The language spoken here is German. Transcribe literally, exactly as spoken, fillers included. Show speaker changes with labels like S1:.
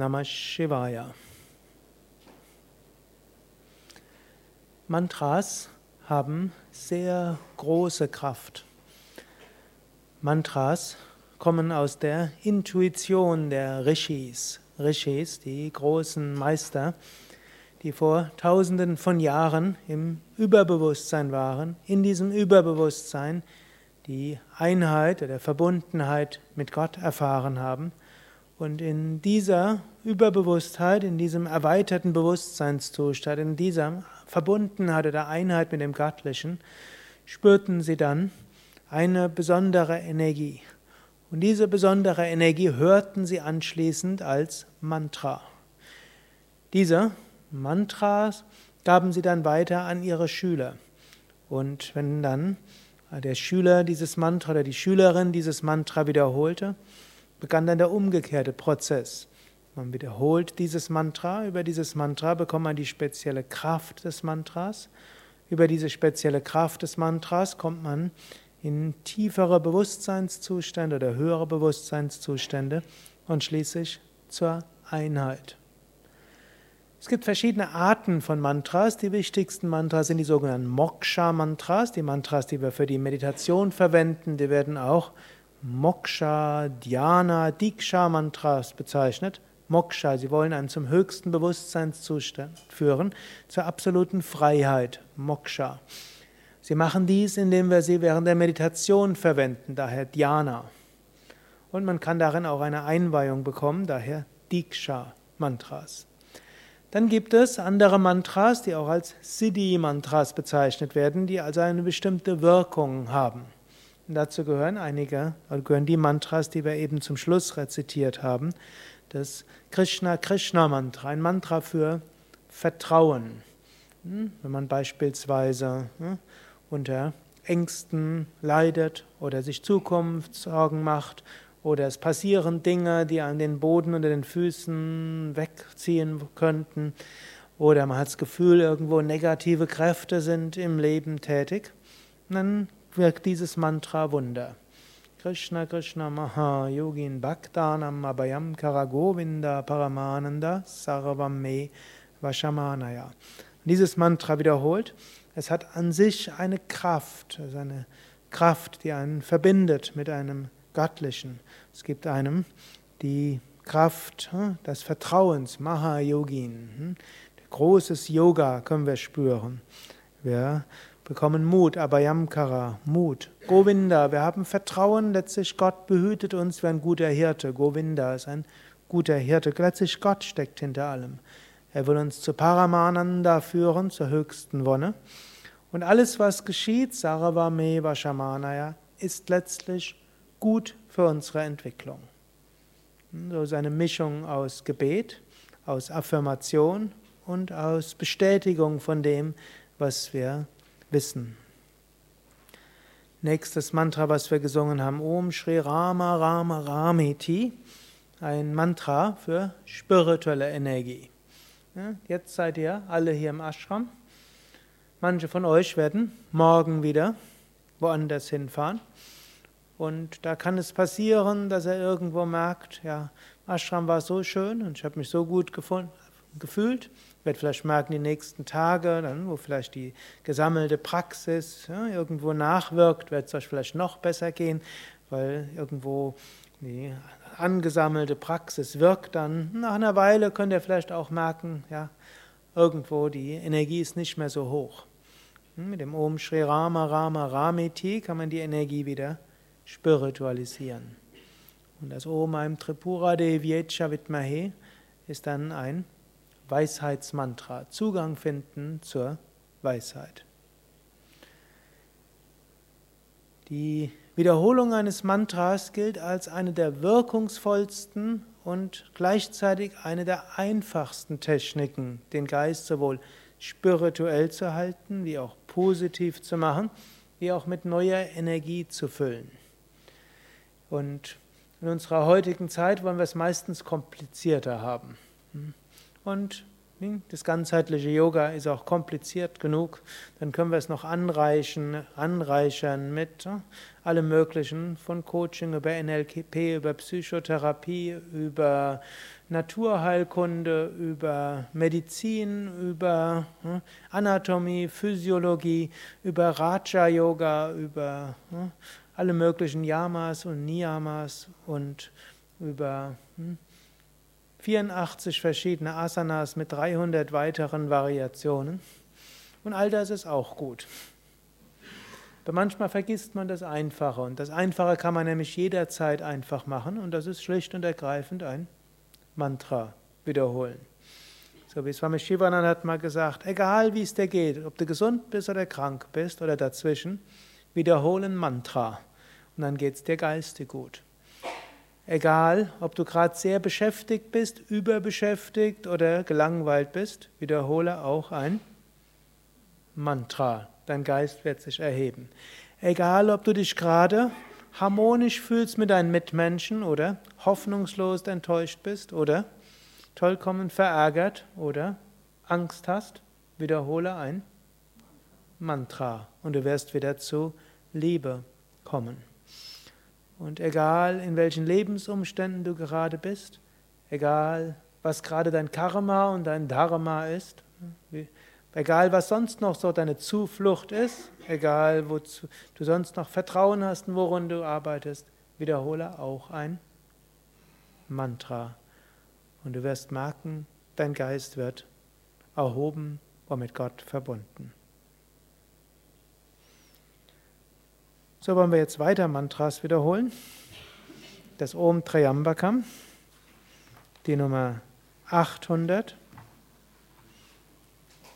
S1: Namah Shivaya. Mantras haben sehr große Kraft. Mantras kommen aus der Intuition der Rishis. Rishis, die großen Meister, die vor Tausenden von Jahren im Überbewusstsein waren, in diesem Überbewusstsein die Einheit oder Verbundenheit mit Gott erfahren haben. Und in dieser Überbewusstheit, in diesem erweiterten Bewusstseinszustand, in dieser Verbundenheit oder Einheit mit dem Göttlichen, spürten sie dann eine besondere Energie. Und diese besondere Energie hörten sie anschließend als Mantra. Diese Mantras gaben sie dann weiter an ihre Schüler. Und wenn dann der Schüler dieses Mantra oder die Schülerin dieses Mantra wiederholte, begann dann der umgekehrte Prozess. Man wiederholt dieses Mantra, über dieses Mantra bekommt man die spezielle Kraft des Mantras. Über diese spezielle Kraft des Mantras kommt man in tiefere Bewusstseinszustände oder höhere Bewusstseinszustände und schließlich zur Einheit. Es gibt verschiedene Arten von Mantras. Die wichtigsten Mantras sind die sogenannten Moksha-Mantras, die Mantras, die wir für die Meditation verwenden. Die werden auch Moksha, Dhyana, Diksha-Mantras bezeichnet. Moksha, sie wollen einen zum höchsten Bewusstseinszustand führen, zur absoluten Freiheit. Moksha. Sie machen dies, indem wir sie während der Meditation verwenden, daher Dhyana. Und man kann darin auch eine Einweihung bekommen, daher Diksha-Mantras. Dann gibt es andere Mantras, die auch als Siddhi-Mantras bezeichnet werden, die also eine bestimmte Wirkung haben. Und dazu gehören einige, gehören die Mantras, die wir eben zum Schluss rezitiert haben. Das Krishna-Krishna-Mantra, ein Mantra für Vertrauen. Wenn man beispielsweise unter Ängsten leidet oder sich Zukunftssorgen macht oder es passieren Dinge, die an den Boden unter den Füßen wegziehen könnten oder man hat das Gefühl, irgendwo negative Kräfte sind im Leben tätig, dann wirkt dieses Mantra Wunder. Krishna Krishna Maha Yogin Bhaktanam Abhayam Kara Govinda Paramananda Sarvam Me Vashamanaya. Dieses Mantra wiederholt, es hat an sich eine Kraft, also eine Kraft, die einen verbindet mit einem Göttlichen. Es gibt einem die Kraft des Vertrauens, Maha-Yogin. Großes Yoga können wir spüren. Wir bekommen Mut, Abhayamkara, Mut. Govinda, wir haben Vertrauen, letztlich Gott behütet uns wie ein guter Hirte. Govinda ist ein guter Hirte, letztlich Gott steckt hinter allem. Er will uns zu Paramananda führen, zur höchsten Wonne. Und alles, was geschieht, Sarvame Vashamanaya, ist letztlich gut für unsere Entwicklung. So ist eine Mischung aus Gebet, aus Affirmation und aus Bestätigung von dem, was wir wissen. Nächstes Mantra, was wir gesungen haben, Om Shri Rama Rama Rameti, ein Mantra für spirituelle Energie. Ja, jetzt seid ihr alle hier im Ashram. Manche von euch werden morgen wieder woanders hinfahren. Und da kann es passieren, dass er irgendwo merkt, ja, Ashram war so schön und ich habe mich so gut gefühlt. Ich werde vielleicht merken, die nächsten Tage, dann, wo vielleicht die gesammelte Praxis ja, irgendwo nachwirkt, wird es euch vielleicht noch besser gehen, weil irgendwo die angesammelte Praxis wirkt dann. Nach einer Weile könnt ihr vielleicht auch merken, ja, irgendwo die Energie ist nicht mehr so hoch. Mit dem Om Shri Rama Rama Rameti kann man die Energie wieder spiritualisieren. Und das Om Aim Tripura Devyecha Vidmahe ist dann ein Weisheitsmantra, Zugang finden zur Weisheit. Die Wiederholung eines Mantras gilt als eine der wirkungsvollsten und gleichzeitig eine der einfachsten Techniken, den Geist sowohl spirituell zu halten, wie auch positiv zu machen, wie auch mit neuer Energie zu füllen. Und in unserer heutigen Zeit wollen wir es meistens komplizierter haben. Und Das ganzheitliche Yoga ist auch kompliziert genug. Dann können wir es noch anreichen, anreichern mit allem Möglichen, von Coaching über N L P, über Psychotherapie, über Naturheilkunde, über Medizin, über Anatomie, Physiologie, über Raja-Yoga, über alle möglichen Yamas und Niyamas und über vierundachtzig verschiedene Asanas mit dreihundert weiteren Variationen. Und all das ist auch gut. Aber manchmal vergisst man das Einfache. Und das Einfache kann man nämlich jederzeit einfach machen. Und das ist schlicht und ergreifend ein Mantra wiederholen. So wie Swami Shivananda hat mal gesagt, egal wie es dir geht, ob du gesund bist oder krank bist oder dazwischen, wiederholen Mantra. Und dann geht es dir geistig gut. Egal, ob du gerade sehr beschäftigt bist, überbeschäftigt oder gelangweilt bist, wiederhole auch ein Mantra. Dein Geist wird sich erheben. Egal, ob du dich gerade harmonisch fühlst mit deinen Mitmenschen oder hoffnungslos enttäuscht bist oder vollkommen verärgert oder Angst hast, wiederhole ein Mantra und du wirst wieder zu Liebe kommen. Und egal, in welchen Lebensumständen du gerade bist, egal, was gerade dein Karma und dein Dharma ist, egal, was sonst noch so deine Zuflucht ist, egal, wozu du sonst noch Vertrauen hast und woran du arbeitest, wiederhole auch ein Mantra. Und du wirst merken, dein Geist wird erhoben und mit Gott verbunden. So wollen wir jetzt weiter Mantras wiederholen. Das Om Trayambakam, die Nummer achthundert.